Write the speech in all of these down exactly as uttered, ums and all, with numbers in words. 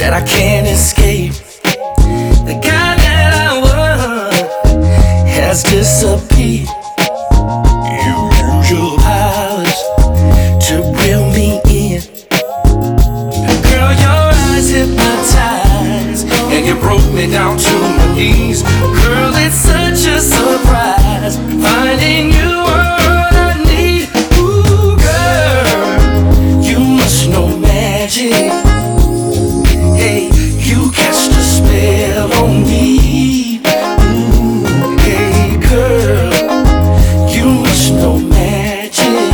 that I can't escape. The guy that I was has disappeared. You use your powers to reel me in. Girl, your eyes hypnotize, and you broke me down to my knees. Girl, it's such a surprise finding you all I need. Ooh, girl, you must know magic. Hey, you cast a spell on me. Ooh, hey, girl, you must know magic.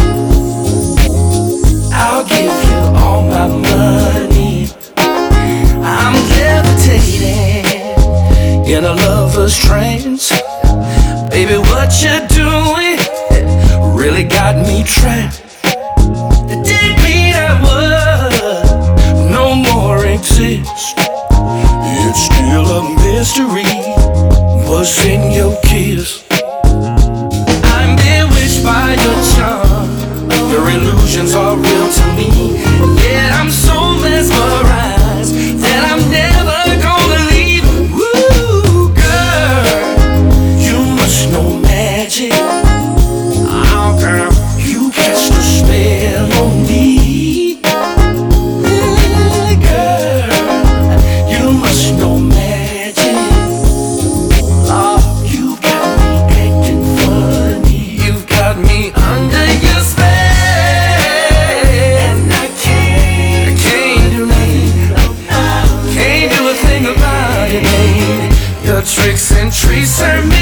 I'll give you all my money. I'm levitating in a lover's trance. Baby, what you're doing really got me trapped. The deadbeat I was no more exists. It's still a mystery what's in your kiss. I'm bewitched by your charm. Your illusions are real to me. Yet I'm so mesmerized that I'm never gonna leave. Woo, girl, you must know magic. Oh, girl, you cast a spell on me. Hey, girl, you must know magic. Oh, you got me acting funny. You've got me under your spell, and I can't, I can't do nothing. Can't do a thing about it, baby. Your tricks and treats are me.